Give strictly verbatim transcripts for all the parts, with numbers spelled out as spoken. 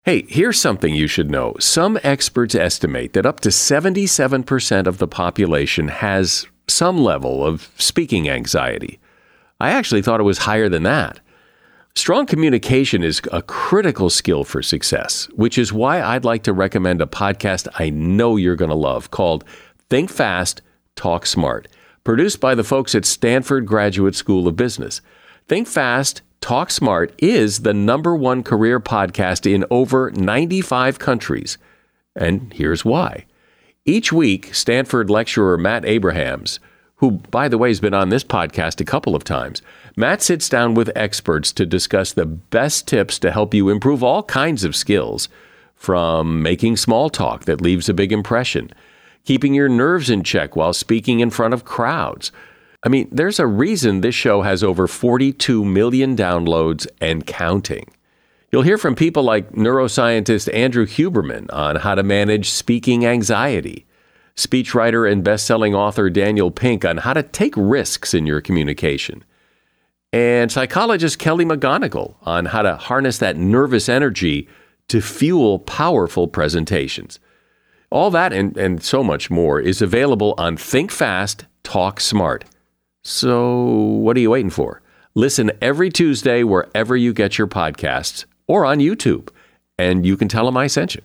Hey, here's something you should know. Some experts estimate that up to seventy-seven percent of the population has some level of speaking anxiety. I actually thought it was higher than that. Strong communication is a critical skill for success, which is why I'd like to recommend a podcast I know you're going to love called Think Fast, Talk Smart, produced by the folks at Stanford Graduate School of Business. Think Fast, Talk Smart is the number one career podcast in over ninety-five countries. And here's why. Each week, Stanford lecturer Matt Abrahams, who, by the way, has been on this podcast a couple of times, Matt sits down with experts to discuss the best tips to help you improve all kinds of skills, from making small talk that leaves a big impression, keeping your nerves in check while speaking in front of crowds. I mean, there's a reason this show has over forty-two million downloads and counting. You'll hear from people like neuroscientist Andrew Huberman on how to manage speaking anxiety, speechwriter and best-selling author Daniel Pink on how to take risks in your communication, and psychologist Kelly McGonigal on how to harness that nervous energy to fuel powerful presentations. All that and, and so much more is available on Think Fast, Talk Smart. So what are you waiting for? Listen every Tuesday wherever you get your podcasts or on YouTube, and you can tell them I sent you.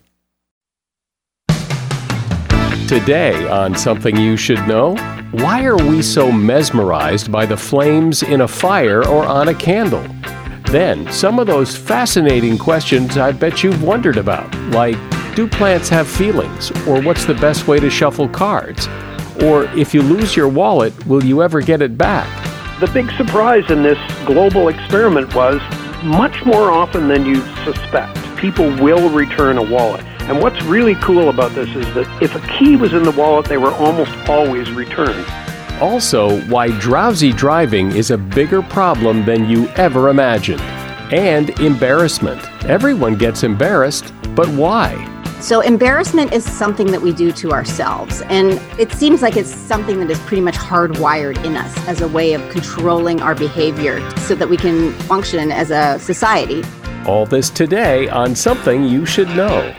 Today on Something You Should Know, why are we so mesmerized by the flames in a fire or on a candle? Then, some of those fascinating questions I bet you've wondered about, like, do plants have feelings? Or what's the best way to shuffle cards? Or if you lose your wallet, will you ever get it back? The big surprise in this global experiment was much more often than you suspect, people will return a wallet. And what's really cool about this is that if a key was in the wallet, they were almost always returned. Also, why drowsy driving is a bigger problem than you ever imagined. And embarrassment. Everyone gets embarrassed, but why? So embarrassment is something that we do to ourselves, and it seems like it's something that is pretty much hardwired in us as a way of controlling our behavior so that we can function as a society. All this today on Something You Should Know.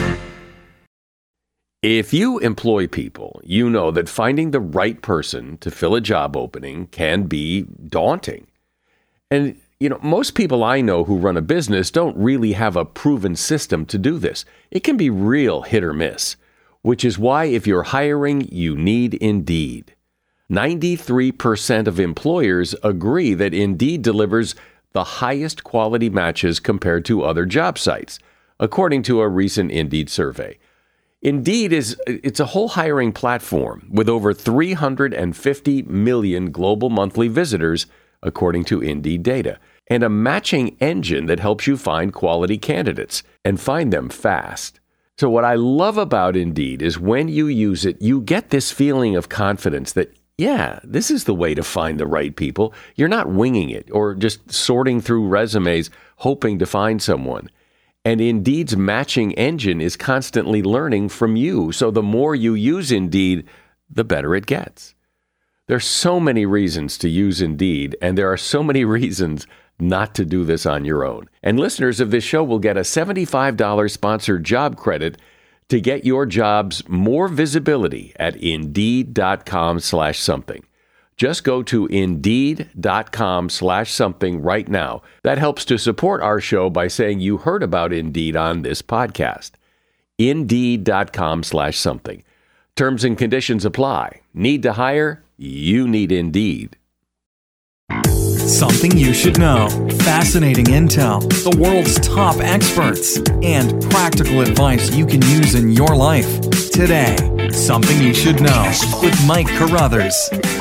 If you employ people, you know that finding the right person to fill a job opening can be daunting. And you know, most people I know who run a business don't really have a proven system to do this. It can be real hit or miss, which is why if you're hiring, you need Indeed. ninety-three percent of employers agree that Indeed delivers the highest quality matches compared to other job sites, according to a recent Indeed survey. Indeed is it's a whole hiring platform with over three hundred fifty million global monthly visitors, according to Indeed data, and a matching engine that helps you find quality candidates and find them fast. So what I love about Indeed is when you use it, you get this feeling of confidence that, yeah, this is the way to find the right people. You're not winging it or just sorting through resumes hoping to find someone. And Indeed's matching engine is constantly learning from you. So the more you use Indeed, the better it gets. There's so many reasons to use Indeed, and there are so many reasons not to do this on your own. And listeners of this show will get a seventy-five dollars sponsored job credit to get your jobs more visibility at Indeed.com slash something. Just go to Indeed.com slash something right now. That helps to support our show by saying you heard about Indeed on this podcast. Indeed.com slash something. Terms and conditions apply. Need to hire? You need Indeed. Something you should know. Fascinating intel, the world's top experts, and practical advice you can use in your life. Today, Something You Should Know with Mike Carruthers.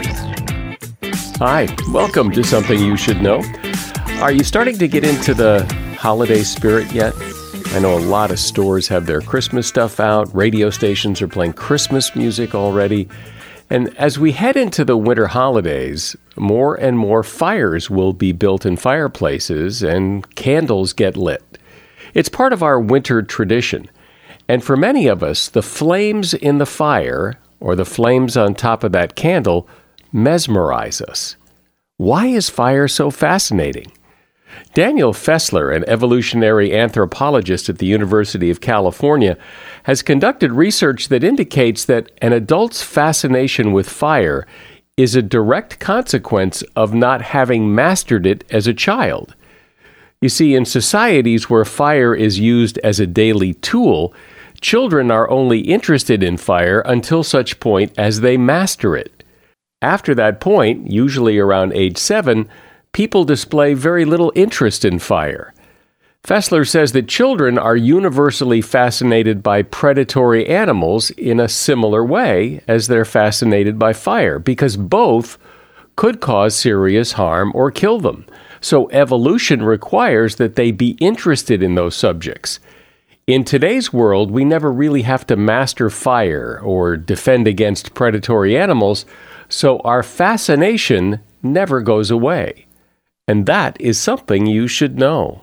Hi, welcome to Something You Should Know. Are you starting to get into the holiday spirit yet? I know a lot of stores have their Christmas stuff out. Radio stations are playing Christmas music already. And as we head into the winter holidays, more and more fires will be built in fireplaces and candles get lit. It's part of our winter tradition. And for many of us, the flames in the fire, or the flames on top of that candle, mesmerize us. Why is fire so fascinating? Daniel Fessler, an evolutionary anthropologist at the University of California, has conducted research that indicates that an adult's fascination with fire is a direct consequence of not having mastered it as a child. You see, in societies where fire is used as a daily tool, children are only interested in fire until such point as they master it. After that point, usually around age seven, people display very little interest in fire. Fessler says that children are universally fascinated by predatory animals in a similar way as they're fascinated by fire, because both could cause serious harm or kill them. So evolution requires that they be interested in those subjects. In today's world, we never really have to master fire or defend against predatory animals, so our fascination never goes away. And that is something you should know.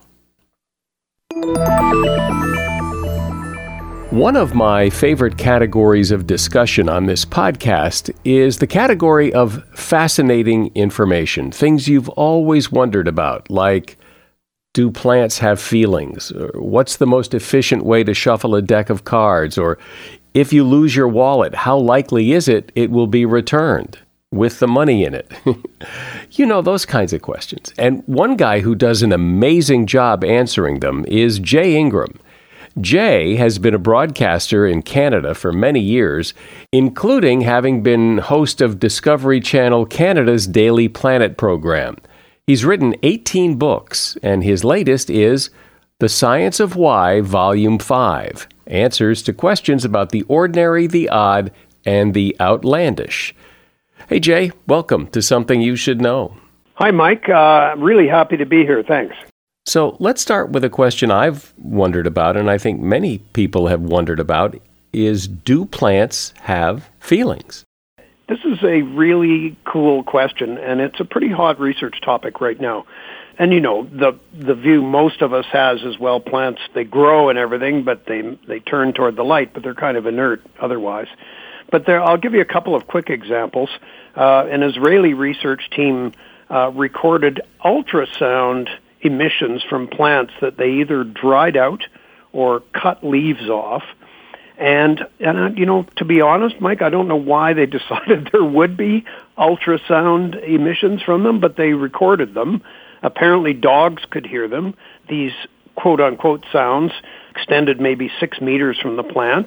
One of my favorite categories of discussion on this podcast is the category of fascinating information, things you've always wondered about, like, do plants have feelings? Or what's the most efficient way to shuffle a deck of cards? Or if you lose your wallet, how likely is it it will be returned with the money in it? You know, those kinds of questions. And one guy who does an amazing job answering them is Jay Ingram. Jay has been a broadcaster in Canada for many years, including having been host of Discovery Channel Canada's Daily Planet program. He's written eighteen books, and his latest is The Science of Why, Volume five, Answers to Questions about the Ordinary, the Odd, and the Outlandish. Hey, Jay, welcome to Something You Should Know. Hi, Mike. Uh, really happy to be here. Thanks. So let's start with a question I've wondered about, and I think many people have wondered about, is do plants have feelings? This is a really cool question, and it's a pretty hot research topic right now. And, you know, the the view most of us has is, well, plants, they grow and everything, but they they turn toward the light, but they're kind of inert otherwise. But there, I'll give you a couple of quick examples. Uh, an Israeli research team uh, recorded ultrasound emissions from plants that they either dried out or cut leaves off. And, and uh, you know, to be honest, Mike, I don't know why they decided there would be ultrasound emissions from them, but they recorded them. Apparently dogs could hear them. These quote-unquote sounds extended maybe six meters from the plants.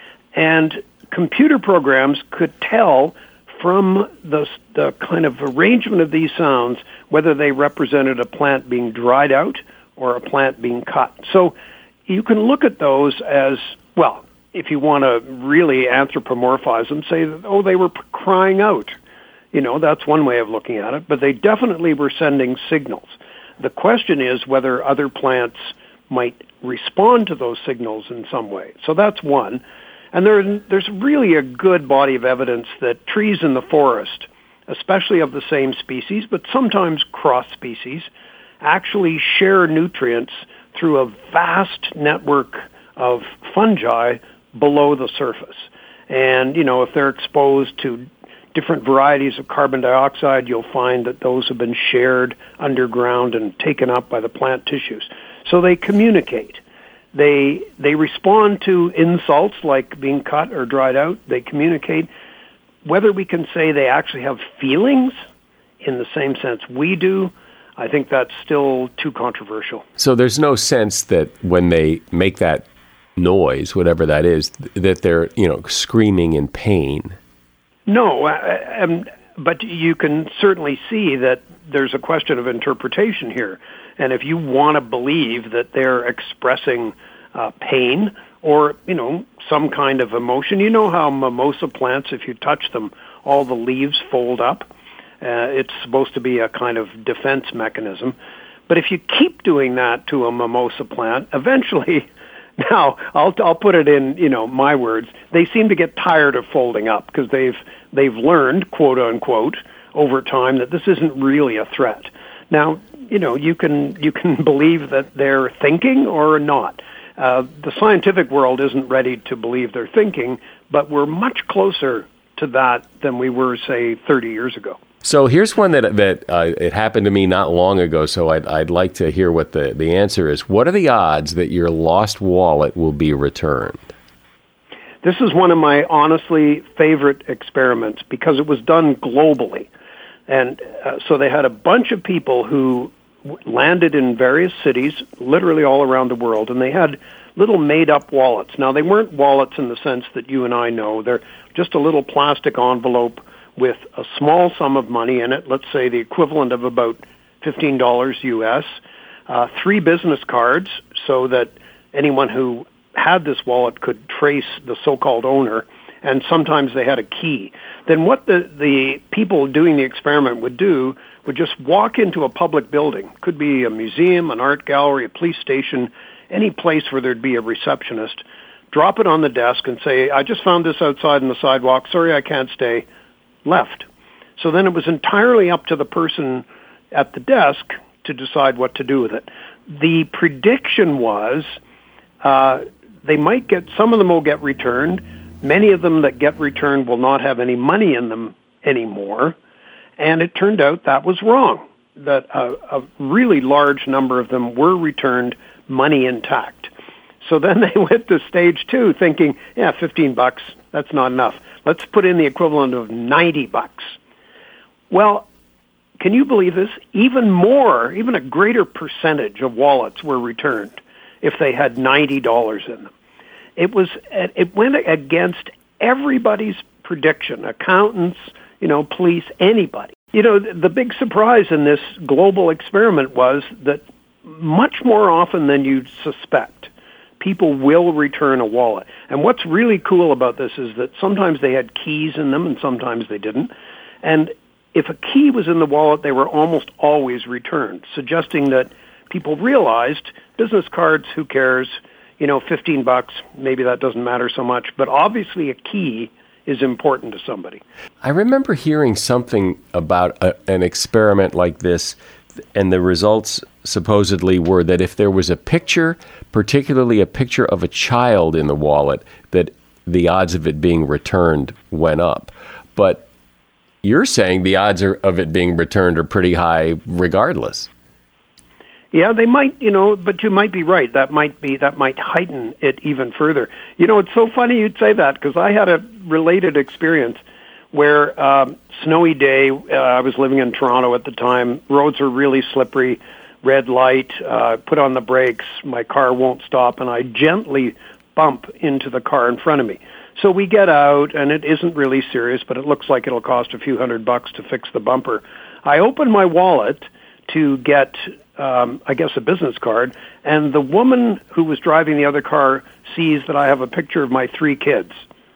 And computer programs could tell from the, the kind of arrangement of these sounds whether they represented a plant being dried out or a plant being cut. So you can look at those as, well, if you want to really anthropomorphize them, say, that, oh, they were crying out. You know, that's one way of looking at it, but they definitely were sending signals. The question is whether other plants might respond to those signals in some way. So that's one. And there, there's really a good body of evidence that trees in the forest, especially of the same species, but sometimes cross-species, actually share nutrients through a vast network of fungi below the surface. And, you know, if they're exposed to different varieties of carbon dioxide, you'll find that those have been shared underground and taken up by the plant tissues. So they communicate. They they respond to insults like being cut or dried out. They communicate. Whether we can say they actually have feelings in the same sense we do, I think that's still too controversial. So there's no sense that when they make that noise, whatever that is, that they're, you know, screaming in pain. No, uh, um, but you can certainly see that there's a question of interpretation here. And if you want to believe that they're expressing uh, pain or, you know, some kind of emotion, you know how mimosa plants, if you touch them, all the leaves fold up. Uh, it's supposed to be a kind of defense mechanism. But if you keep doing that to a mimosa plant, eventually, now I'll I'll put it in, you know, my words, they seem to get tired of folding up because they've they've learned, quote unquote, over time that this isn't really a threat. Now, you know, you can you can believe that they're thinking or not. Uh, the scientific world isn't ready to believe they're thinking, but we're much closer to that than we were, say, thirty years ago. So here's one that that uh, it happened to me not long ago, so I'd, I'd like to hear what the, the answer is. What are the odds that your lost wallet will be returned? This is one of my honestly favorite experiments because it was done globally. And uh, so they had a bunch of people who w- landed in various cities, literally all around the world, and they had little made-up wallets. Now, they weren't wallets in the sense that you and I know. They're just a little plastic envelope with a small sum of money in it, let's say the equivalent of about fifteen dollars U S, uh, three business cards so that anyone who had this wallet could trace the so-called owner, and sometimes they had a key. Then what the, the people doing the experiment would do would just walk into a public building, could be a museum, an art gallery, a police station, any place where there'd be a receptionist, drop it on the desk and say, I just found this outside on the sidewalk, sorry I can't stay, left. So then it was entirely up to the person at the desk to decide what to do with it. The prediction was uh, they might get, some of them will get returned. Many of them that get returned will not have any money in them anymore. And it turned out that was wrong, that a, a really large number of them were returned money intact. So then they went to stage two thinking, yeah, fifteen bucks, that's not enough. Let's put in the equivalent of ninety bucks. Well, can you believe this? Even more, even a greater percentage of wallets were returned if they had ninety dollars in them. It was, it went against everybody's prediction, accountants, you know, police, anybody. You know, the big surprise in this global experiment was that much more often than you'd suspect, people will return a wallet. And what's really cool about this is that sometimes they had keys in them and sometimes they didn't. And if a key was in the wallet, they were almost always returned, suggesting that people realized business cards, who cares? You know, fifteen bucks, maybe that doesn't matter so much. But obviously a key is important to somebody. I remember hearing something about a, an experiment like this, and the results supposedly were that if there was a picture, particularly a picture of a child in the wallet, that the odds of it being returned went up. But you're saying the odds are, of it being returned are pretty high regardless. Yeah, they might, you know, but you might be right. That might be, that might heighten it even further. You know, it's so funny you'd say that because I had a related experience where um, snowy day, uh, I was living in Toronto at the time, roads were really slippery, red light, uh, put on the brakes, my car won't stop, and I gently bump into the car in front of me. So we get out, and it isn't really serious, but it looks like it'll cost a few hundred bucks to fix the bumper. I open my wallet to get, um, I guess, a business card, and the woman who was driving the other car sees that I have a picture of my three kids.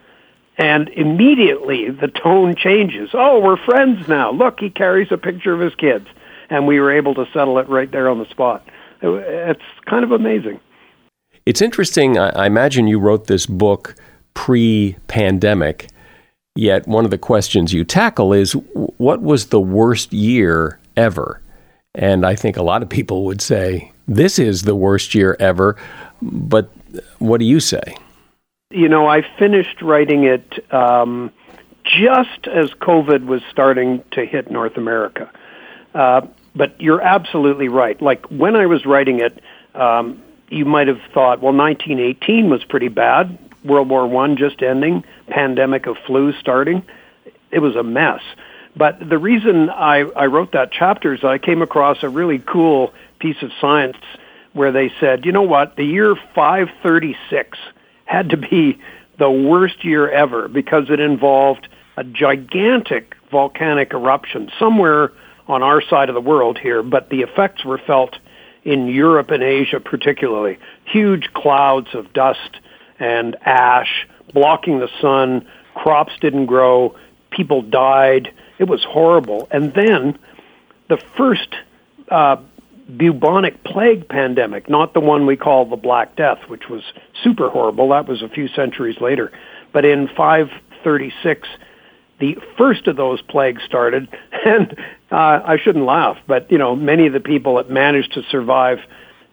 And immediately the tone changes. Oh, we're friends now. Look, he carries a picture of his kids. And we were able to settle it right there on the spot. It's kind of amazing. It's interesting. I imagine you wrote this book pre-pandemic, yet one of the questions you tackle is, what was the worst year ever? And I think a lot of people would say, this is the worst year ever. But what do you say? You know, I finished writing it um, just as COVID was starting to hit North America. Uh, but you're absolutely right. Like, when I was writing it, um, you might have thought, well, nineteen eighteen was pretty bad. World War One just ending, pandemic of flu starting. It was a mess. But the reason I, I wrote that chapter is I came across a really cool piece of science where they said, you know what, the year five thirty-six had to be the worst year ever because it involved a gigantic volcanic eruption somewhere on our side of the world here, but the effects were felt in Europe and Asia particularly. Huge clouds of dust and ash blocking the sun, crops didn't grow, people died. It was horrible. And then the first uh, bubonic plague pandemic, not the one we call the Black Death, which was super horrible. That was a few centuries later. But in five thirty-six, the first of those plagues started, and uh, I shouldn't laugh, but, you know, many of the people that managed to survive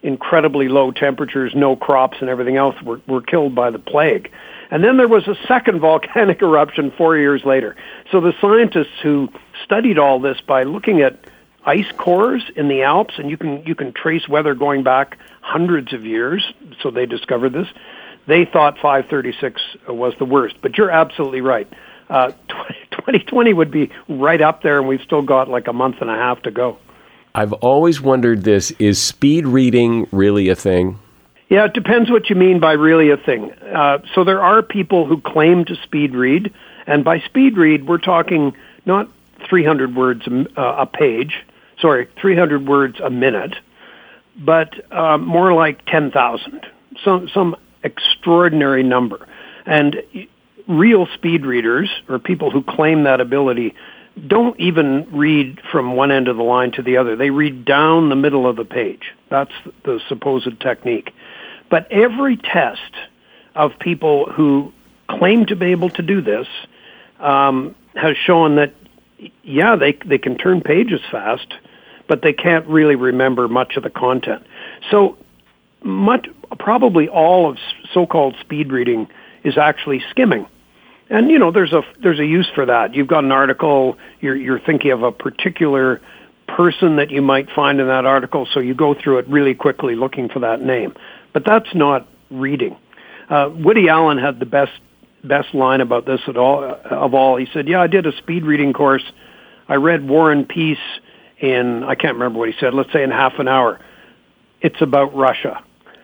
incredibly low temperatures, no crops, and everything else were, were killed by the plague. And then there was a second volcanic eruption four years later. So the scientists who studied all this by looking at ice cores in the Alps, and you can you can trace weather going back hundreds of years, so they discovered this. They thought five thirty-six was the worst. But you're absolutely right. Uh, twenty twenty would be right up there, and we've still got like a month and a half to go. I've always wondered this. Is speed reading really a thing? Yeah, it depends what you mean by really a thing. Uh, so there are people who claim to speed read, and by speed read, we're talking not three hundred words a, uh, a page, sorry, three hundred words a minute, but uh, more like ten thousand, some, some extraordinary number. And real speed readers, or people who claim that ability, don't even read from one end of the line to the other. They read down the middle of the page. That's the supposed technique. But every test of people who claim to be able to do this um, has shown that, yeah, they they can turn pages fast, but they can't really remember much of the content. So much, probably all of so-called speed reading is actually skimming. And, you know, there's a there's a use for that. You've got an article, you're you're thinking of a particular person that you might find in that article, so you go through it really quickly looking for that name. But that's not reading. Uh, Woody Allen had the best best line about this at all of all. He said, yeah, I did a speed reading course. I read War and Peace in, I can't remember what he said, let's say in half an hour. It's about Russia.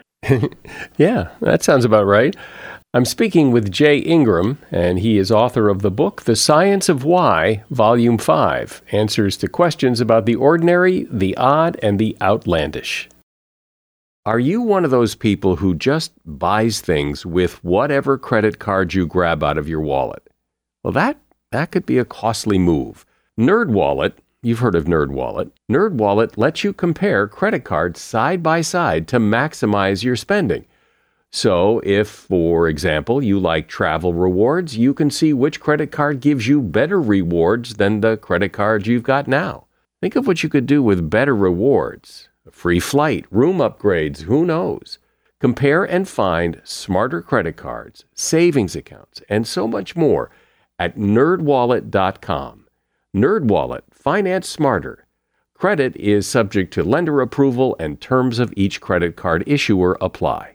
Yeah, that sounds about right. I'm speaking with Jay Ingram, and he is author of the book, The Science of Why, Volume five, Answers to Questions about the Ordinary, the Odd, and the Outlandish. Are you one of those people who just buys things with whatever credit card you grab out of your wallet? Well, that, that could be a costly move. NerdWallet, you've heard of NerdWallet. NerdWallet lets you compare credit cards side by side to maximize your spending. So if, for example, you like travel rewards, you can see which credit card gives you better rewards than the credit card you've got now. Think of what you could do with better rewards. A free flight, room upgrades, who knows? Compare and find smarter credit cards, savings accounts, and so much more at nerd wallet dot com. NerdWallet, finance smarter. Credit is subject to lender approval and terms of each credit card issuer apply.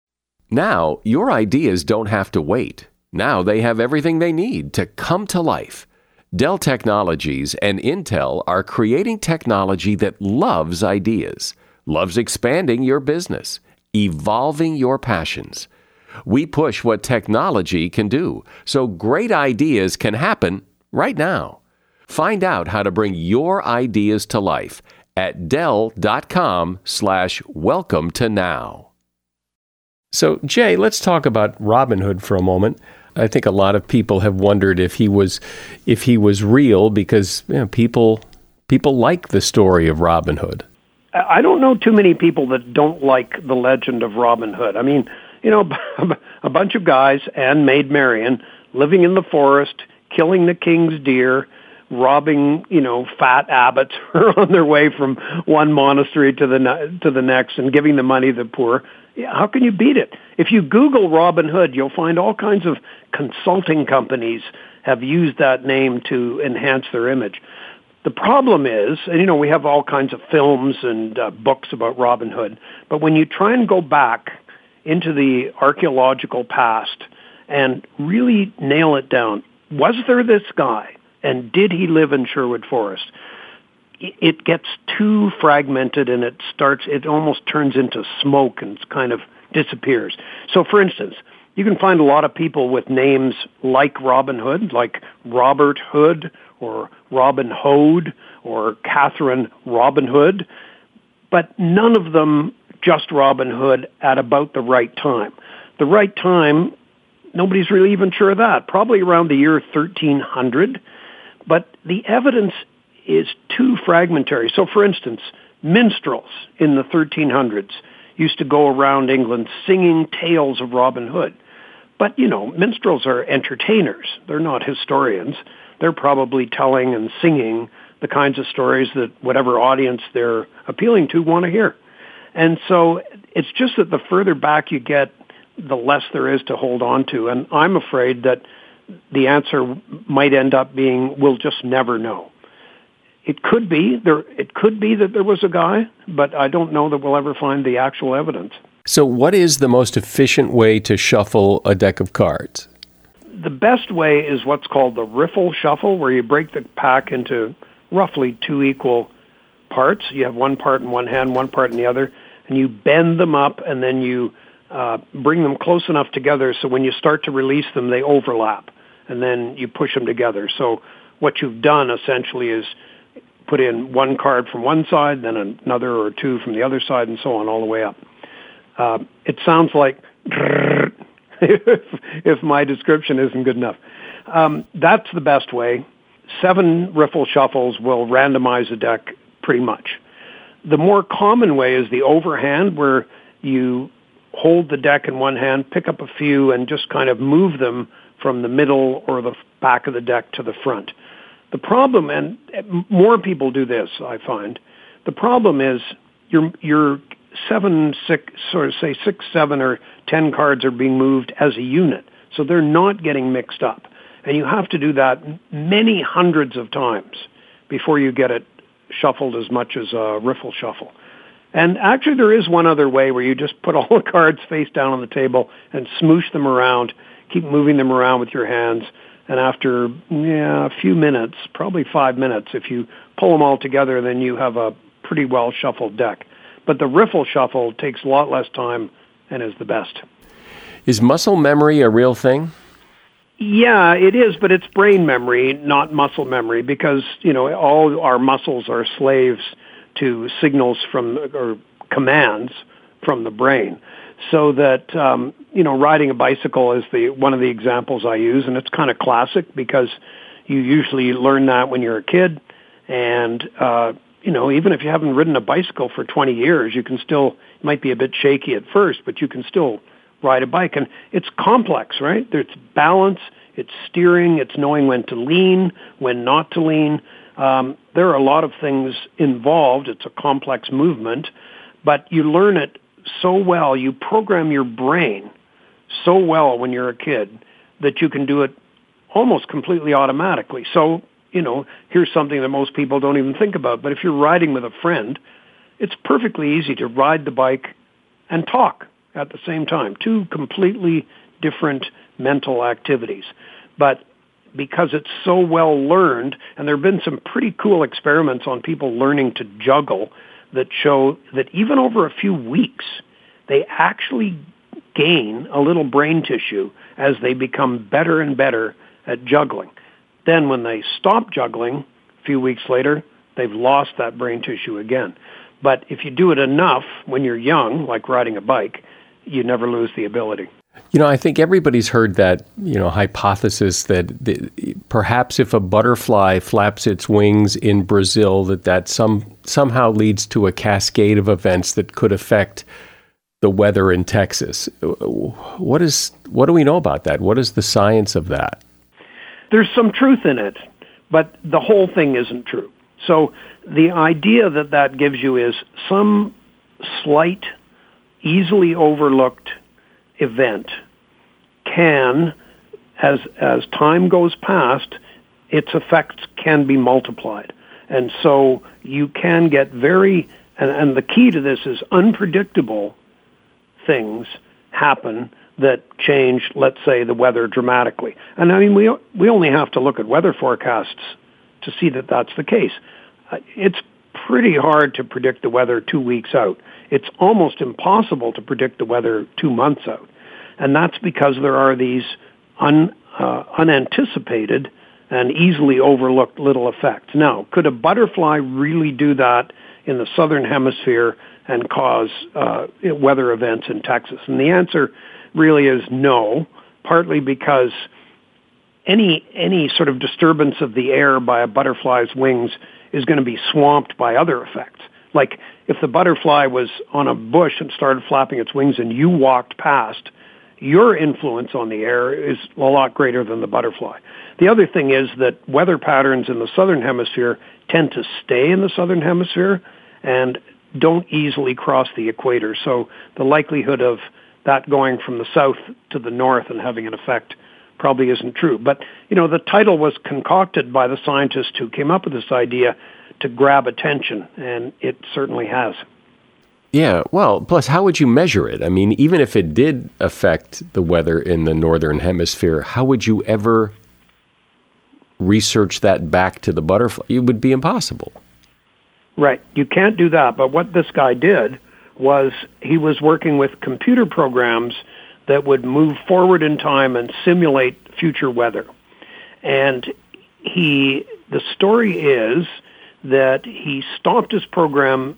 Now, your ideas don't have to wait. Now they have everything they need to come to life. Dell Technologies and Intel are creating technology that loves ideas, loves expanding your business, evolving your passions. We push what technology can do, so great ideas can happen right now. Find out how to bring your ideas to life at dell.com slash welcome to now. So, Jay, let's talk about Robinhood for a moment. I think a lot of people have wondered if he was if he was real because you know, people people like the story of Robin Hood. I don't know too many people that don't like the legend of Robin Hood. I mean, you know, a bunch of guys and Maid Marian living in the forest, killing the king's deer, robbing, you know, fat abbots who are on their way from one monastery to the to the next and giving the money to the poor. How can you beat it? If you Google Robin Hood, you'll find all kinds of consulting companies have used that name to enhance their image. The problem is, and you know, we have all kinds of films and uh, books about Robin Hood, but when you try and go back into the archaeological past and really nail it down, was there this guy? And did he live in Sherwood Forest? It gets too fragmented and it starts, it almost turns into smoke and kind of disappears. So for instance, you can find a lot of people with names like Robin Hood, like Robert Hood or Robin Hood or Catherine Robin Hood, but none of them just Robin Hood at about the right time. The right time, nobody's really even sure of that, probably around the year thirteen hundred, but the evidence is too fragmentary. So, for instance, minstrels in the thirteen hundreds used to go around England singing tales of Robin Hood. But, you know, minstrels are entertainers. They're not historians. They're probably telling and singing the kinds of stories that whatever audience they're appealing to want to hear. And so it's just that the further back you get, the less there is to hold on to. And I'm afraid that the answer might end up being, we'll just never know. It could be there. It could be that there was a guy, but I don't know that we'll ever find the actual evidence. So what is the most efficient way to shuffle a deck of cards? The best way is what's called the riffle shuffle, where you break the pack into roughly two equal parts. You have one part in one hand, one part in the other, and you bend them up, and then you uh, bring them close enough together so when you start to release them, they overlap, and then you push them together. So what you've done essentially is put in one card from one side, then another or two from the other side, and so on all the way up. Uh, it sounds like if, if my description isn't good enough. Um, that's the best way. Seven riffle shuffles will randomize a deck pretty much. The more common way is the overhand, where you hold the deck in one hand, pick up a few, and just kind of move them from the middle or the back of the deck to the front. The problem, and more people do this, I find, the problem is your your seven, six, sort of say six, seven, or ten cards are being moved as a unit, so they're not getting mixed up. And you have to do that many hundreds of times before you get it shuffled as much as a riffle shuffle. And actually there is one other way where you just put all the cards face down on the table and smoosh them around, keep moving them around with your hands, and after yeah, a few minutes, probably five minutes, if you pull them all together, then you have a pretty well shuffled deck. But the riffle shuffle takes a lot less time and is the best. Is muscle memory a real thing? Yeah, it is, but it's brain memory, not muscle memory, because, you know, all our muscles are slaves to signals from, or commands from the brain. So that, um, you know, riding a bicycle is the one of the examples I use, and it's kind of classic because you usually learn that when you're a kid. And, uh, you know, even if you haven't ridden a bicycle for twenty years, you can still, it might be a bit shaky at first, but you can still ride a bike. And it's complex, right? It's balance, it's steering, it's knowing when to lean, when not to lean. Um, there are a lot of things involved. It's a complex movement, but you learn it so well, you program your brain so well when you're a kid that you can do it almost completely automatically. So, you know, here's something that most people don't even think about. But if you're riding with a friend, it's perfectly easy to ride the bike and talk at the same time. Two completely different mental activities. But because it's so well learned, and there have been some pretty cool experiments on people learning to juggle that show that even over a few weeks, they actually gain a little brain tissue as they become better and better at juggling. Then when they stop juggling, a few weeks later, they've lost that brain tissue again. But if you do it enough when you're young, like riding a bike, you never lose the ability. You know, I think everybody's heard that, you know, hypothesis that the, perhaps if a butterfly flaps its wings in Brazil, that that some somehow leads to a cascade of events that could affect the weather in Texas. What is what do we know about that? What is the science of that? There's some truth in it, but the whole thing isn't true. So the idea that that gives you is some slight, easily overlooked event can, as as time goes past, its effects can be multiplied. And so you can get very, and, and the key to this is unpredictable things happen that change, let's say, the weather dramatically. And I mean, we we only have to look at weather forecasts to see that that's the case. Uh, it's pretty hard to predict the weather two weeks out. It's almost impossible to predict the weather two months out. And that's because there are these un, uh, unanticipated and easily overlooked little effects. Now, could a butterfly really do that in the southern hemisphere and cause uh, weather events in Texas? And the answer really is no, partly because any any sort of disturbance of the air by a butterfly's wings is going to be swamped by other effects. Like if the butterfly was on a bush and started flapping its wings and you walked past, your influence on the air is a lot greater than the butterfly. The other thing is that weather patterns in the southern hemisphere tend to stay in the southern hemisphere, and don't easily cross the equator. So the likelihood of that going from the south to the north and having an effect probably isn't true. But, you know, the title was concocted by the scientist who came up with this idea to grab attention, and it certainly has. Yeah, well, plus, how would you measure it? I mean, even if it did affect the weather in the northern hemisphere, how would you ever research that back to the butterfly? It would be impossible. Right. You can't do that. But what this guy did was he was working with computer programs that would move forward in time and simulate future weather. And he, the story is that he stopped his program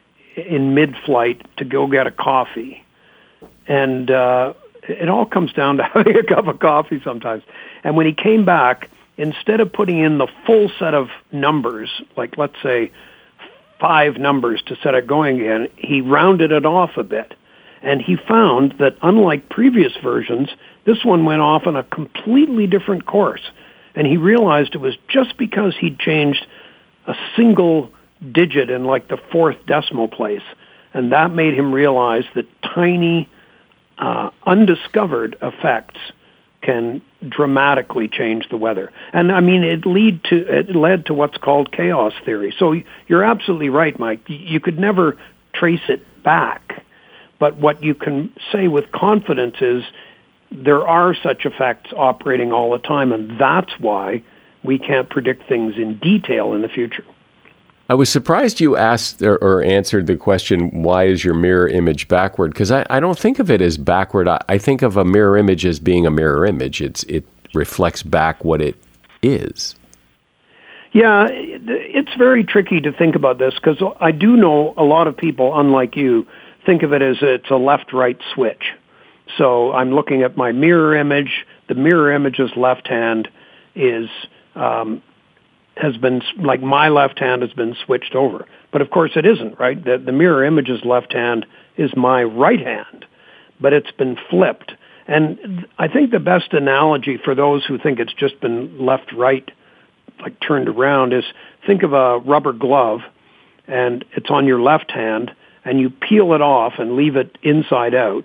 in mid-flight to go get a coffee. And uh, it all comes down to having a cup of coffee sometimes. And when he came back, instead of putting in the full set of numbers, like let's say five numbers to set it going again, he rounded it off a bit. And he found that unlike previous versions, this one went off on a completely different course. And he realized it was just because he'd changed a single digit in like the fourth decimal place. And that made him realize that tiny, uh, undiscovered effects can dramatically change the weather. And I mean, it lead to it led to what's called chaos theory. So you're absolutely right, Mike. You could never trace it back. But what you can say with confidence is there are such effects operating all the time, and that's why we can't predict things in detail in the future. I was surprised you asked or, or answered the question, why is your mirror image backward? Because I, I don't think of it as backward. I, I think of a mirror image as being a mirror image. It's It reflects back what it is. Yeah, it's very tricky to think about this because I do know a lot of people, unlike you, think of it as it's a left-right switch. So I'm looking at my mirror image. The mirror image's left hand is um, has been, like my left hand has been switched over. But of course it isn't, right? The, the mirror image's left hand is my right hand, but it's been flipped. And I think the best analogy for those who think it's just been left-right, like turned around, is think of a rubber glove, and it's on your left hand, and you peel it off and leave it inside out.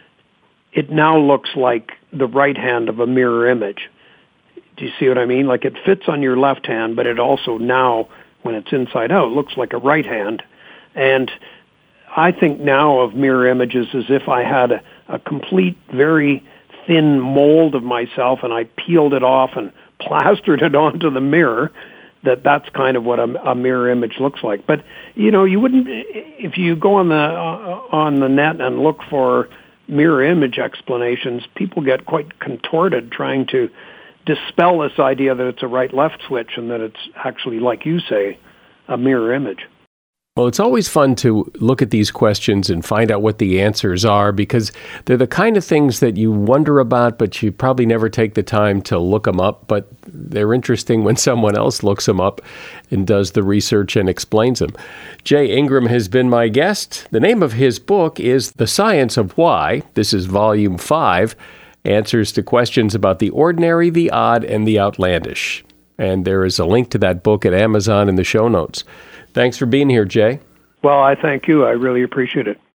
It now looks like the right hand of a mirror image. Do you see what I mean? Like it fits on your left hand, but it also now, when it's inside out, looks like a right hand. And I think now of mirror images as if I had a, a complete, very thin mold of myself and I peeled it off and plastered it onto the mirror, that that's kind of what a, a mirror image looks like. But, you know, you wouldn't, if you go on the, uh, on the net and look for mirror image explanations, people get quite contorted trying to dispel this idea that it's a right-left switch and that it's actually, like you say, a mirror image. Well, it's always fun to look at these questions and find out what the answers are because they're the kind of things that you wonder about, but you probably never take the time to look them up. But they're interesting when someone else looks them up and does the research and explains them. Jay Ingram has been my guest. The name of his book is The Science of Why. This is volume five. Answers to questions about the ordinary, the odd, and the outlandish. And there is a link to that book at Amazon in the show notes. Thanks for being here, Jay. Well, I thank you. I really appreciate it.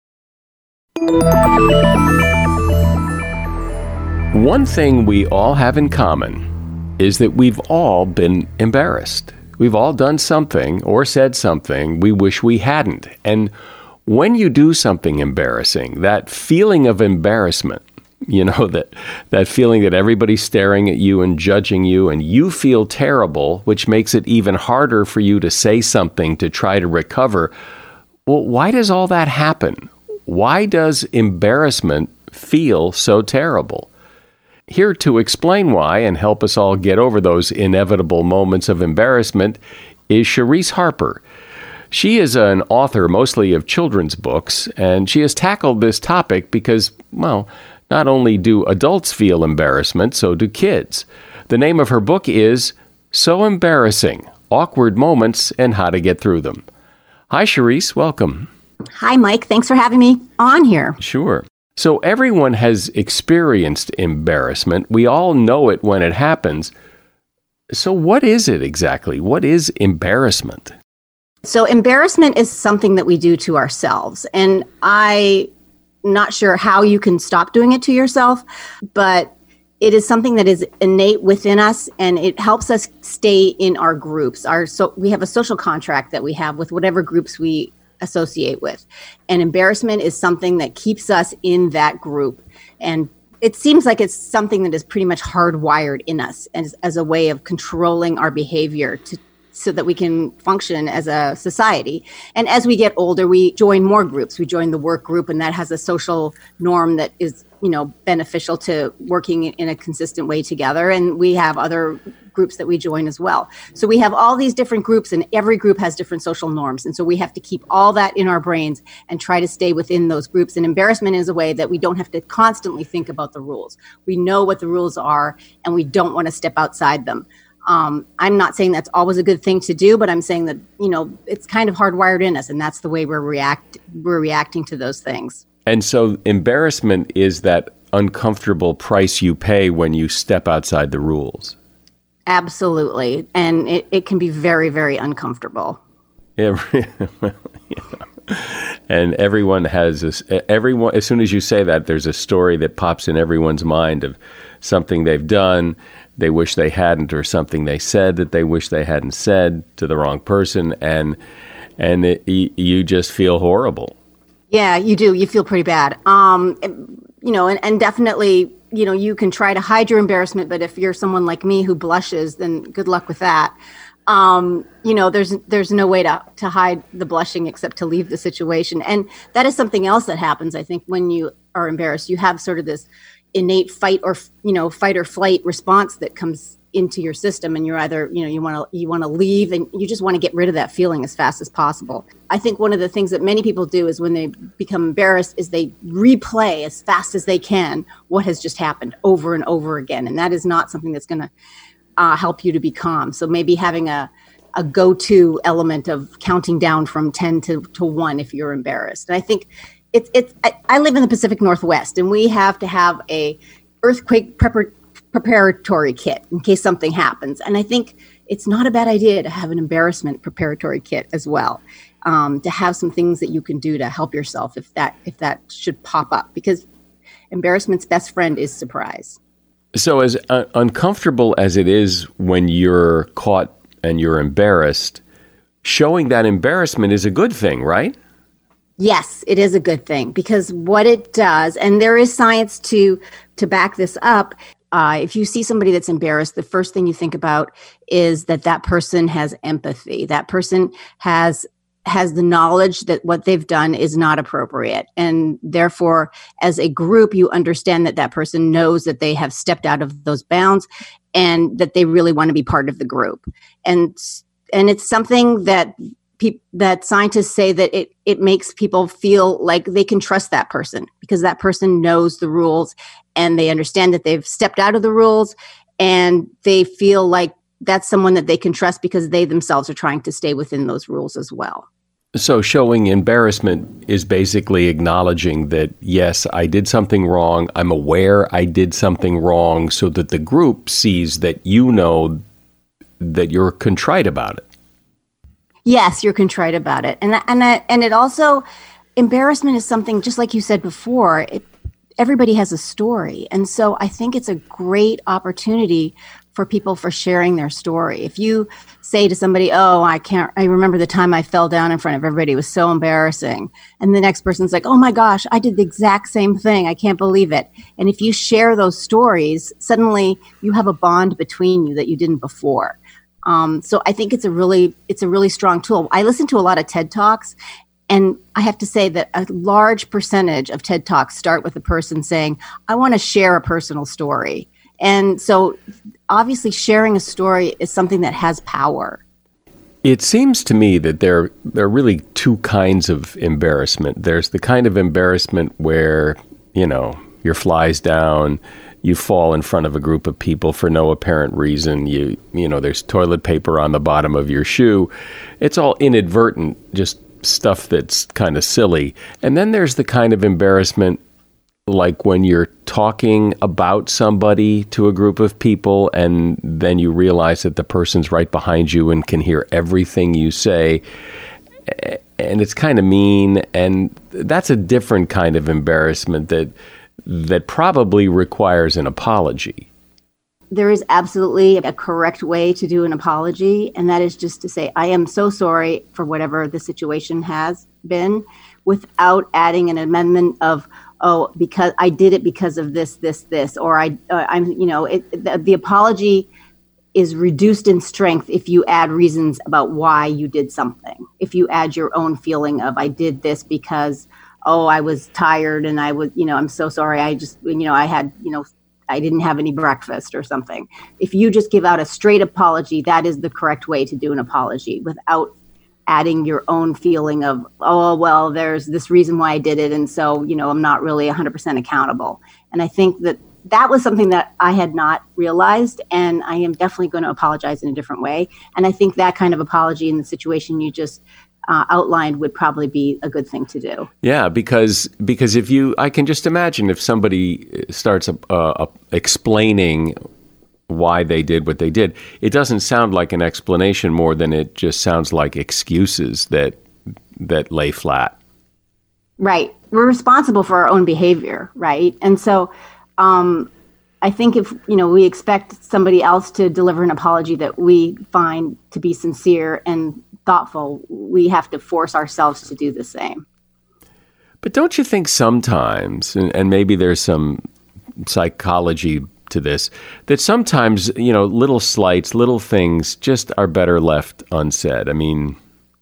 One thing we all have in common is that we've all been embarrassed. We've all done something or said something we wish we hadn't. And when you do something embarrassing, that feeling of embarrassment, you know, that that feeling that everybody's staring at you and judging you and you feel terrible, which makes it even harder for you to say something to try to recover. Well, why does all that happen? Why does embarrassment feel so terrible? Here to explain why and help us all get over those inevitable moments of embarrassment is Cherise Harper. She is an author mostly of children's books, and she has tackled this topic because, well, not only do adults feel embarrassment, so do kids. The name of her book is So Embarrassing, Awkward Moments and How to Get Through Them. Hi, Cherise. Welcome. Hi, Mike. Thanks for having me on here. Sure. So everyone has experienced embarrassment. We all know it when it happens. So what is it exactly? What is embarrassment? So embarrassment is something that we do to ourselves. And I'm not sure how you can stop doing it to yourself, but it is something that is innate within us, and it helps us stay in our groups. Our so we have a social contract that we have with whatever groups we associate with. And embarrassment is something that keeps us in that group. And it seems like it's something that is pretty much hardwired in us as, as a way of controlling our behavior to so that we can function as a society. And as we get older, we join more groups. We join the work group, and that has a social norm that is, you know, beneficial to working in a consistent way together. And we have other groups that we join as well. So we have all these different groups, and every group has different social norms. And so we have to keep all that in our brains and try to stay within those groups. And embarrassment is a way that we don't have to constantly think about the rules. We know what the rules are, and we don't want to step outside them. Um, I'm not saying that's always a good thing to do, but I'm saying that, you know, it's kind of hardwired in us, and that's the way we're react we're reacting to those things. And so embarrassment is that uncomfortable price you pay when you step outside the rules. Absolutely. And it, it can be very, very uncomfortable. Every, well, you know. And everyone has this, everyone, as soon as you say that, there's a story that pops in everyone's mind of something they've done they wish they hadn't, or something they said that they wish they hadn't said to the wrong person, and and it, you just feel horrible. Yeah, you do. You feel pretty bad. Um, you know, and, and definitely, you know, you can try to hide your embarrassment, but if you're someone like me who blushes, then good luck with that. Um, you know, there's there's no way to, to hide the blushing except to leave the situation. And that is something else that happens, I think, when you are embarrassed. You have sort of this innate fight or, you know, fight or flight response that comes into your system, and you're either, you know, you want to you want to leave, and you just want to get rid of that feeling as fast as possible. I think one of the things that many people do is when they become embarrassed is they replay as fast as they can what has just happened over and over again, and that is not something that's going to uh, help you to be calm. So maybe having a a go-to element of counting down from ten to, to one if you're embarrassed. And I think it's it's I, I live in the Pacific Northwest, and we have to have a earthquake prepar- preparatory kit in case something happens. And I think it's not a bad idea to have an embarrassment preparatory kit as well, um, to have some things that you can do to help yourself if that if that should pop up, because embarrassment's best friend is surprise. So as uh, uncomfortable as it is when you're caught and you're embarrassed, showing that embarrassment is a good thing, right? Yes, it is a good thing, because what it does, and there is science to to back this up, uh, if you see somebody that's embarrassed, the first thing you think about is that that person has empathy. That person has has the knowledge that what they've done is not appropriate. And therefore, as a group, you understand that that person knows that they have stepped out of those bounds and that they really want to be part of the group. And and it's something that pe- that scientists say that it it makes people feel like they can trust that person, because that person knows the rules and they understand that they've stepped out of the rules, and they feel like that's someone that they can trust because they themselves are trying to stay within those rules as well. So showing embarrassment is basically acknowledging that, yes, I did something wrong. I'm aware I did something wrong, so that the group sees that you know that you're contrite about it. Yes, you're contrite about it. And and and it also, embarrassment is something, just like you said before, it, everybody has a story. And so I think it's a great opportunity for people for sharing their story. If you say to somebody, oh, I can't, I remember the time I fell down in front of everybody, it was so embarrassing. And the next person's like, oh my gosh, I did the exact same thing. I can't believe it. And if you share those stories, suddenly you have a bond between you that you didn't before. Um, so I think it's a really, it's a really strong tool. I listen to a lot of TED Talks, and I have to say that a large percentage of TED Talks start with a person saying, I want to share a personal story. And so obviously sharing a story is something that has power. It seems to me that there, there are really two kinds of embarrassment. There's the kind of embarrassment where, you know, your fly's down, you fall in front of a group of people for no apparent reason. You, you know, there's toilet paper on the bottom of your shoe. It's all inadvertent, just stuff that's kind of silly. And then there's the kind of embarrassment like when you're talking about somebody to a group of people, and then you realize that the person's right behind you and can hear everything you say. and it's kind of mean, and that's a different kind of embarrassment that that probably requires an apology. There is absolutely a correct way to do an apology, and that is just to say, I am so sorry for whatever the situation has been, without adding an amendment of, oh, because I did it because of this, this, this, or I, uh, I'm, you know, it, the, the apology is reduced in strength if you add reasons about why you did something. If you add your own feeling of, I did this because, oh, I was tired and I was, you know, I'm so sorry. I just, you know, I had, you know, I didn't have any breakfast or something. If you just give out a straight apology, that is the correct way to do an apology, without adding your own feeling of, oh, well, there's this reason why I did it. And so, you know, I'm not really one hundred percent accountable. And I think that that was something that I had not realized, and I am definitely going to apologize in a different way. And I think that kind of apology in the situation you just uh, outlined would probably be a good thing to do. Yeah, because because if you, I can just imagine if somebody starts uh, uh, explaining why they did what they did, it doesn't sound like an explanation more than it just sounds like excuses that that lay flat. Right. We're responsible for our own behavior, right? And so um, I think if, you know, we expect somebody else to deliver an apology that we find to be sincere and thoughtful, we have to force ourselves to do the same. But don't you think sometimes, and, and maybe there's some psychology to this, that sometimes, you know, little slights, little things just are better left unsaid? I mean,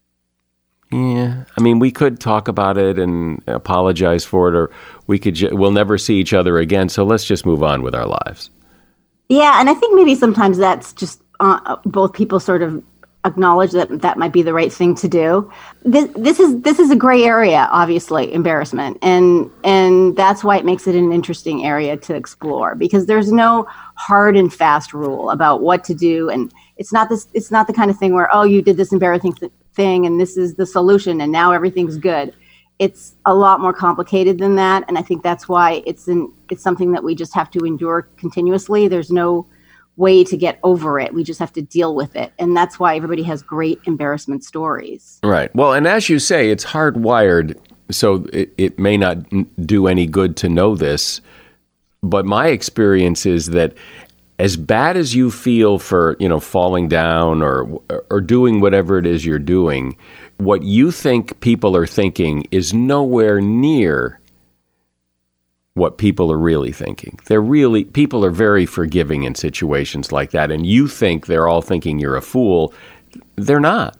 yeah, I mean, we could talk about it and apologize for it, or we could, ju- we'll never see each other again, so let's just move on with our lives. Yeah, and I think maybe sometimes that's just uh, both people sort of acknowledge that that might be the right thing to do. This, this is this is a gray area, obviously, embarrassment, and and that's why it makes it an interesting area to explore, because there's no hard and fast rule about what to do, and it's not this it's not the kind of thing where, oh, you did this embarrassing th- thing and this is the solution and now everything's good. It's a lot more complicated than that, and I think that's why it's an it's something that we just have to endure continuously. There's no way to get over it. We just have to deal with it. And that's why everybody has great embarrassment stories. Right. Well, and as you say, it's hardwired, so it, it may not do any good to know this. But my experience is that as bad as you feel for, you know, falling down or or doing whatever it is you're doing, what you think people are thinking is nowhere near what people are really thinking. They're really, people are very forgiving in situations like that. And you think they're all thinking you're a fool. They're not.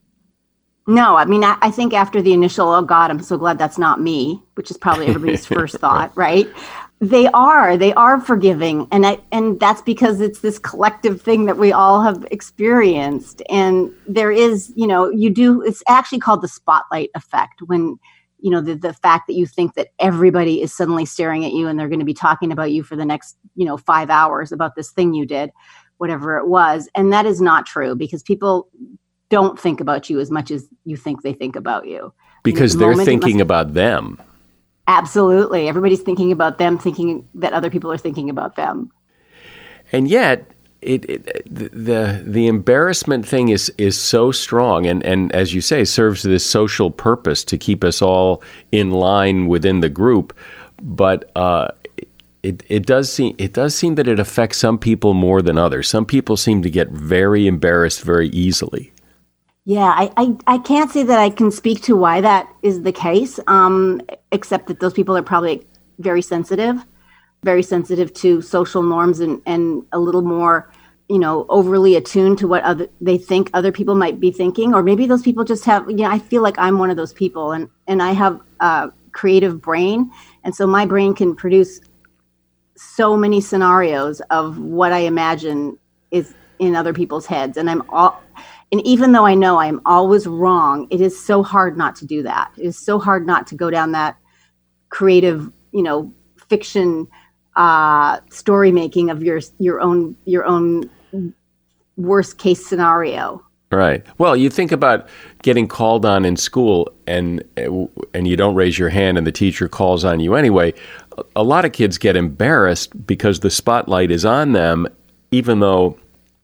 No, I mean, I, I think after the initial, oh God, I'm so glad that's not me, which is probably everybody's first thought, right? They are, they are forgiving. And I, and that's because it's this collective thing that we all have experienced. And there is, you know, you do, it's actually called the spotlight effect, when you know, the, the fact that you think that everybody is suddenly staring at you and they're going to be talking about you for the next, you know, five hours about this thing you did, whatever it was. And that is not true, because people don't think about you as much as you think they think about you. Because the they're thinking about them. Absolutely. Everybody's thinking about them, thinking that other people are thinking about them. And yet, It, it the the embarrassment thing is is so strong, and, and as you say, serves this social purpose to keep us all in line within the group. But uh, it it does seem it does seem that it affects some people more than others. Some people seem to get very embarrassed very easily. Yeah, I, I, I can't say that I can speak to why that is the case, um, except that those people are probably very sensitive. very sensitive to social norms and, and a little more, you know, overly attuned to what other they think other people might be thinking. Or maybe those people just have, you know, I feel like I'm one of those people, and, and I have a creative brain. And so my brain can produce so many scenarios of what I imagine is in other people's heads. And I'm all, and even though I know I'm always wrong, it is so hard not to do that. It is so hard not to go down that creative, you know, fiction uh, story making of your your own your own worst case scenario. Right. Well, you think about getting called on in school, and and you don't raise your hand, and the teacher calls on you anyway. A lot of kids get embarrassed because the spotlight is on them, even though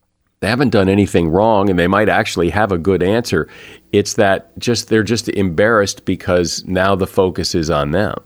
they haven't done anything wrong and they might actually have a good answer. It's that just they're just embarrassed because now the focus is on them.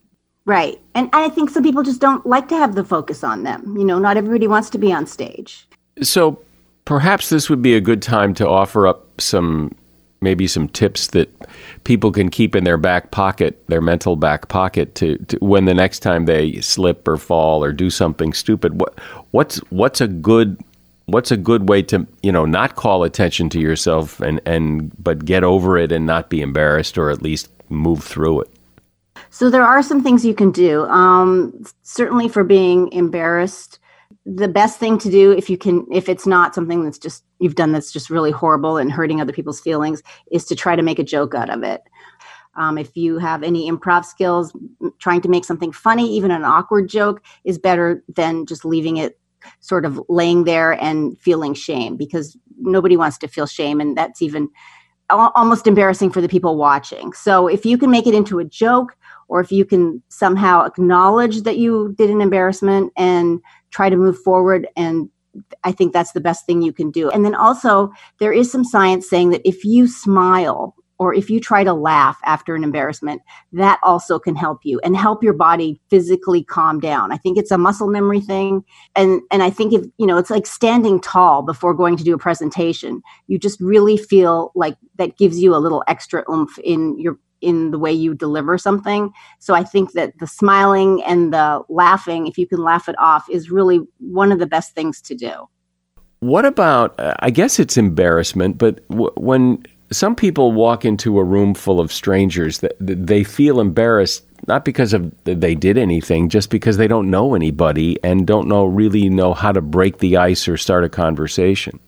Right. And I think some people just don't like to have the focus on them. You know, not everybody wants to be on stage. So perhaps this would be a good time to offer up some, maybe some tips that people can keep in their back pocket, their mental back pocket, to, to when the next time they slip or fall or do something stupid. What what's what's a good what's a good way to, you know, not call attention to yourself and, and but get over it and not be embarrassed, or at least move through it? So there are some things you can do. Um, certainly for being embarrassed, the best thing to do, if you can, if it's not something that's just you've done that's just really horrible and hurting other people's feelings, is to try to make a joke out of it. Um, if you have any improv skills, trying to make something funny, even an awkward joke, is better than just leaving it sort of laying there and feeling shame, because nobody wants to feel shame, and that's even al- almost embarrassing for the people watching. So if you can make it into a joke, or if you can somehow acknowledge that you did an embarrassment and try to move forward, and I think that's the best thing you can do. And then also, there is some science saying that if you smile or if you try to laugh after an embarrassment, that also can help you and help your body physically calm down. I think it's a muscle memory thing. And and I think if, you know, it's like standing tall before going to do a presentation. You just really feel like that gives you a little extra oomph in your in the way you deliver something. So I think that the smiling and the laughing, if you can laugh it off, is really one of the best things to do. What about, uh, I guess it's embarrassment, but w- when some people walk into a room full of strangers, that they feel embarrassed, not because of they did anything, just because they don't know anybody and don't know really know how to break the ice or start a conversation.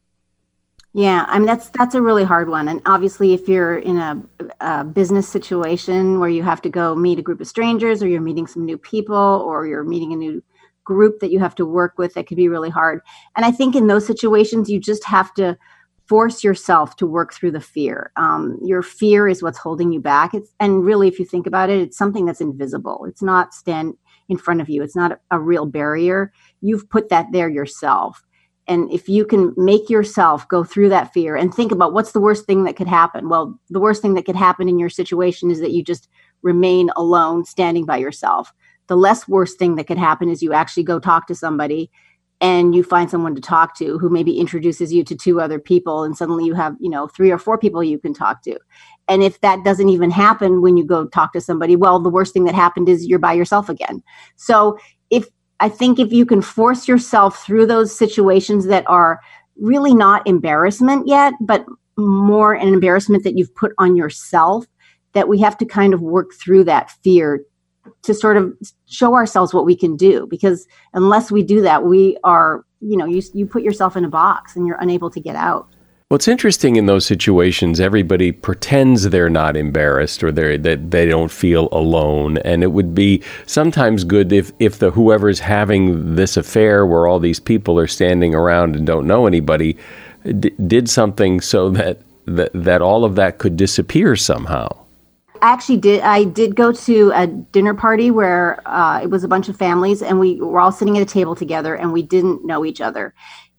Yeah, I mean, that's that's a really hard one. And obviously, if you're in a, a business situation where you have to go meet a group of strangers, or you're meeting some new people, or you're meeting a new group that you have to work with, that could be really hard. And I think in those situations, you just have to force yourself to work through the fear. Um, your fear is what's holding you back. It's, and really, if you think about it, it's something that's invisible. It's not stand in front of you. It's not a, a real barrier. You've put that there yourself. And if you can make yourself go through that fear and think about what's the worst thing that could happen? Well, the worst thing that could happen in your situation is that you just remain alone, standing by yourself. The less worst thing that could happen is you actually go talk to somebody and you find someone to talk to who maybe introduces you to two other people, and suddenly you have, you know, three or four people you can talk to. And if that doesn't even happen when you go talk to somebody, well, the worst thing that happened is you're by yourself again. So if I think if you can force yourself through those situations that are really not embarrassment yet, but more an embarrassment that you've put on yourself, that we have to kind of work through that fear to sort of show ourselves what we can do. Because unless we do that, we are, you know, you, you put yourself in a box and you're unable to get out. Well, it's interesting in those situations, everybody pretends they're not embarrassed or they that they don't feel alone. And it would be sometimes good if, if the whoever's having this affair where all these people are standing around and don't know anybody d- did something so that, that that all of that could disappear somehow. I actually did. I did go to a dinner party where uh, it was a bunch of families, and we were all sitting at a table together, and we didn't know each other.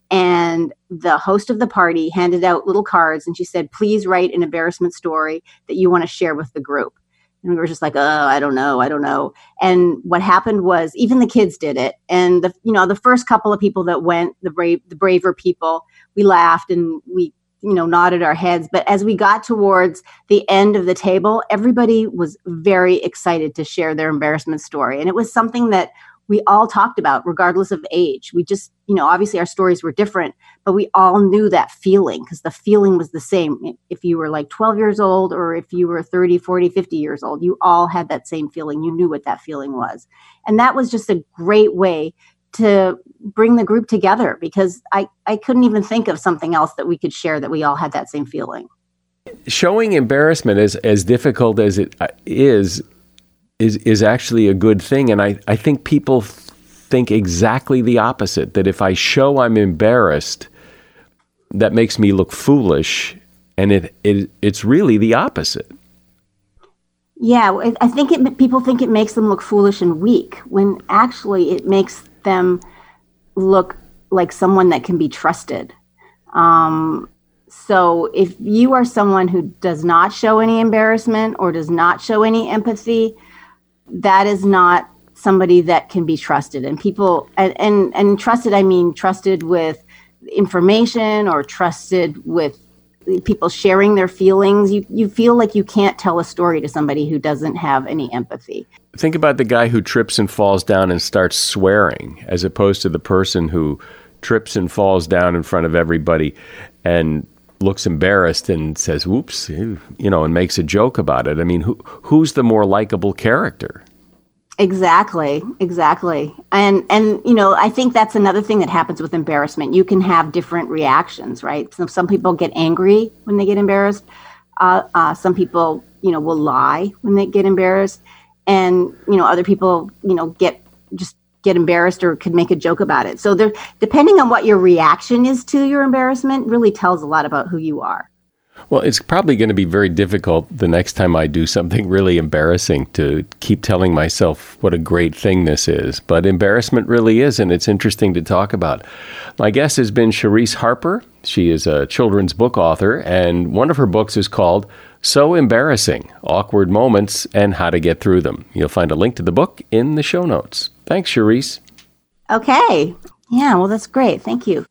And the host of the party handed out little cards, and she said, please write an embarrassment story that you want to share with the group. And we were just like, oh, I don't know. I don't know. And what happened was even the kids did it. And the, you know, the first couple of people that went, the brave, the braver people, we laughed and we, you know, nodded our heads. But as we got towards the end of the table, everybody was very excited to share their embarrassment story. And it was something that we all talked about regardless of age. We just, you know, obviously our stories were different, but we all knew that feeling because the feeling was the same. If you were like twelve years old or if you were thirty, forty, fifty years old, you all had that same feeling. You knew what that feeling was. And that was just a great way to bring the group together because I, I couldn't even think of something else that we could share that we all had that same feeling. Showing embarrassment as, as difficult as it is, is is actually a good thing. And I, I think people think exactly the opposite, that if I show I'm embarrassed, that makes me look foolish. And it, it it's really the opposite. Yeah, I think it, people think it makes them look foolish and weak, when actually it makes them look like someone that can be trusted. Um, so if you are someone who does not show any embarrassment or does not show any empathy, that is not somebody that can be trusted. And people, and, and, and trusted, I mean trusted with information or trusted with people sharing their feelings. You you feel like you can't tell a story to somebody who doesn't have any empathy. Think about the guy who trips and falls down and starts swearing, as opposed to the person who trips and falls down in front of everybody and looks embarrassed and says, whoops, you know, and makes a joke about it. I mean, who who's the more likable character? Exactly, exactly. And, and you know, I think that's another thing that happens with embarrassment. You can have different reactions, right? So some people get angry when they get embarrassed. Uh, uh, some people, you know, will lie when they get embarrassed. And, you know, other people, you know, get just get embarrassed or could make a joke about it. So there, depending on what your reaction is to your embarrassment really tells a lot about who you are. Well, it's probably going to be very difficult the next time I do something really embarrassing to keep telling myself what a great thing this is. But embarrassment really is, and it's interesting to talk about. My guest has been Cherise Harper. She is a children's book author, and one of her books is called So Embarrassing, Awkward Moments and How to Get Through Them. You'll find a link to the book in the show notes. Thanks, Cherise. Okay. Yeah, well, that's great. Thank you.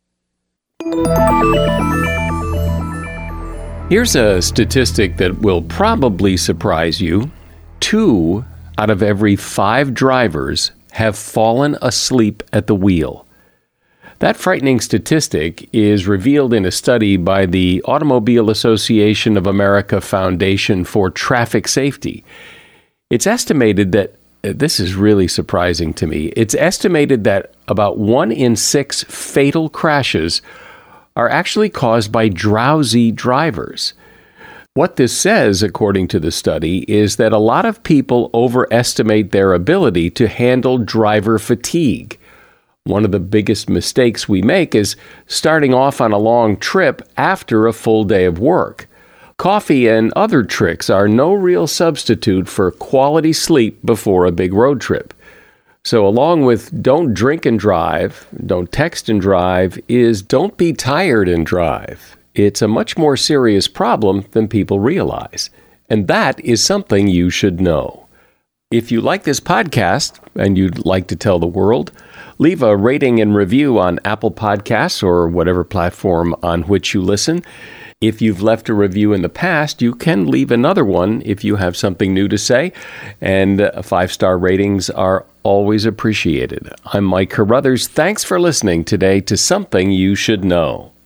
Here's a statistic that will probably surprise you. Two out of every five drivers have fallen asleep at the wheel. That frightening statistic is revealed in a study by the Automobile Association of America Foundation for Traffic Safety. It's estimated that, this is really surprising to me, it's estimated that about one in six fatal crashes are actually caused by drowsy drivers. What this says, according to the study, is that a lot of people overestimate their ability to handle driver fatigue. One of the biggest mistakes we make is starting off on a long trip after a full day of work. Coffee and other tricks are no real substitute for quality sleep before a big road trip. So along with don't drink and drive, don't text and drive, is don't be tired and drive. It's a much more serious problem than people realize. And that is something you should know. If you like this podcast and you'd like to tell the world, leave a rating and review on Apple Podcasts or whatever platform on which you listen. If you've left a review in the past, you can leave another one if you have something new to say. And uh, five-star ratings are always appreciated. I'm Mike Carruthers. Thanks for listening today to Something You Should Know.